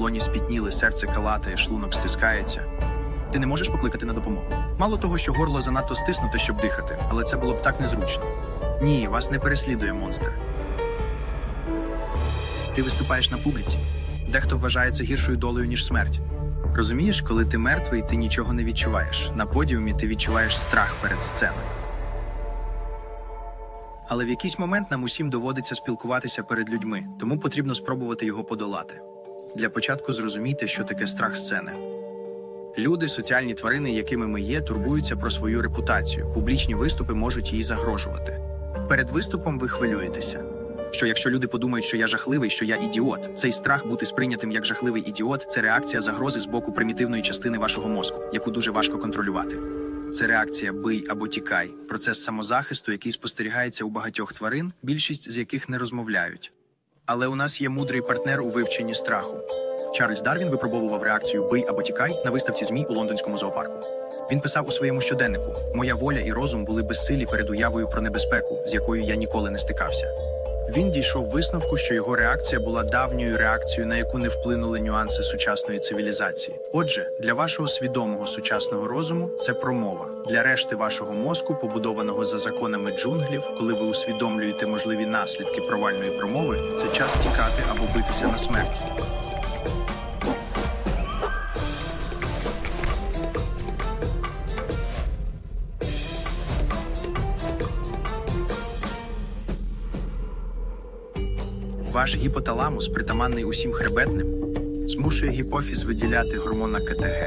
долоні спітніли, серце калатає, шлунок стискається. Ти не можеш покликати на допомогу. Мало того, що горло занадто стиснуте, щоб дихати, але це було б так незручно. Ні, вас не переслідує монстр. Ти виступаєш на публіці. Дехто вважає це гіршою долею, ніж смерть. Розумієш, коли ти мертвий, ти нічого не відчуваєш. На подіумі ти відчуваєш страх перед сценою. Але в якийсь момент нам усім доводиться спілкуватися перед людьми, тому потрібно спробувати його подолати. Для початку зрозумійте, що таке страх сцени. Люди, соціальні тварини, якими ми є, турбуються про свою репутацію. Публічні виступи можуть їй загрожувати. Перед виступом ви хвилюєтеся. Що якщо люди подумають, що я жахливий, що я ідіот, цей страх бути сприйнятим як жахливий ідіот – це реакція загрози з боку примітивної частини вашого мозку, яку дуже важко контролювати. Це реакція «бий або тікай» – процес самозахисту, який спостерігається у багатьох тварин, більшість з яких не розмовляють. Але у нас є мудрий партнер у вивченні страху. Чарльз Дарвін випробовував реакцію «бий або тікай» на виставці ЗМІ у лондонському зоопарку. Він писав у своєму щоденнику: «Моя воля і розум були безсилі перед уявою про небезпеку, з якою я ніколи не стикався». Він дійшов висновку, що його реакція була давньою реакцією, на яку не вплинули нюанси сучасної цивілізації. Отже, для вашого свідомого сучасного розуму це промова. Для решти вашого мозку, побудованого за законами джунглів, коли ви усвідомлюєте можливі наслідки провальної промови, це час тікати або битися на смерть. Ваш гіпоталамус, притаманний усім хребетним, змушує гіпофіз виділяти гормон КТГ,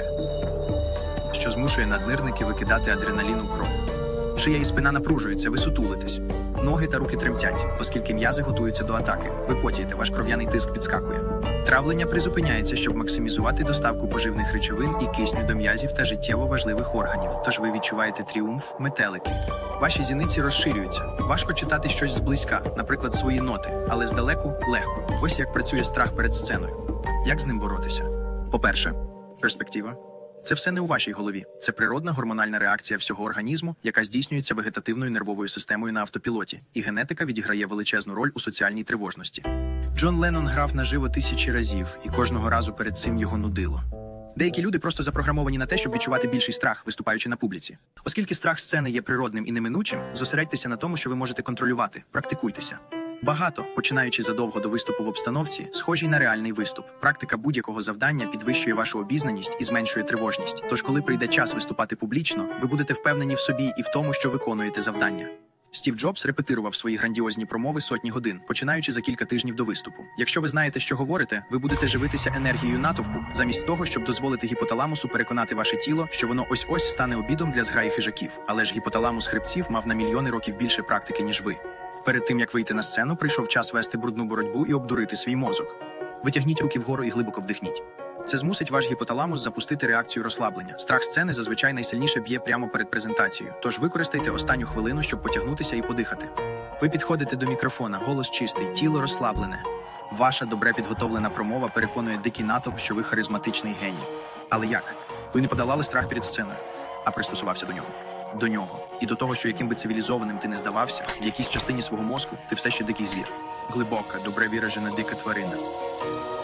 що змушує наднирники викидати адреналін у кров. Шия і спина напружуються, ви сутулитесь. Ноги та руки тремтять, оскільки м'язи готуються до атаки. Ви потієте, ваш кров'яний тиск підскакує. Травлення призупиняється, щоб максимізувати доставку поживних речовин і кисню до м'язів та життєво важливих органів. Тож ви відчуваєте тріумф, метелики. Ваші зіниці розширюються. Важко читати щось зблизька, наприклад, свої ноти, але здалеку – легко. Ось як працює страх перед сценою. Як з ним боротися? По-перше, перспектива. Це все не у вашій голові. Це природна гормональна реакція всього організму, яка здійснюється вегетативною нервовою системою на автопілоті. І генетика відіграє величезну роль у соціальній тривожності. Джон Леннон грав наживо тисячі разів, і кожного разу перед цим його нудило. Деякі люди просто запрограмовані на те, щоб відчувати більший страх, виступаючи на публіці. Оскільки страх сцени є природним і неминучим, зосередьтеся на тому, що ви можете контролювати. Практикуйтеся. Багато, починаючи задовго до виступу в обстановці, схожій на реальний виступ. Практика будь-якого завдання підвищує вашу обізнаність і зменшує тривожність. Тож, коли прийде час виступати публічно, ви будете впевнені в собі і в тому, що виконуєте завдання. Стів Джобс репетирував свої грандіозні промови сотні годин, починаючи за кілька тижнів до виступу. Якщо ви знаєте, що говорите, ви будете живитися енергією натовпу, замість того, щоб дозволити гіпоталамусу переконати ваше тіло, що воно ось-ось стане обідом для зграї хижаків. Але ж гіпоталамус хребців мав на мільйони років більше практики, ніж ви. Перед тим, як вийти на сцену, прийшов час вести брудну боротьбу і обдурити свій мозок. Витягніть руки вгору і глибоко вдихніть. Це змусить ваш гіпоталамус запустити реакцію розслаблення. Страх сцени зазвичай найсильніше б'є прямо перед презентацією. Тож використайте останню хвилину, щоб потягнутися і подихати. Ви підходите до мікрофона, голос чистий, тіло розслаблене. Ваша добре підготовлена промова переконує дикий натовп, що ви харизматичний геній. Але як? Ви не подолали страх перед сценою, а пристосувався до нього. До нього. І до того, що яким би цивілізованим ти не здавався, в якійсь частині свого мозку ти все ще дикий звір. Глибока, добре виражена дика тварина.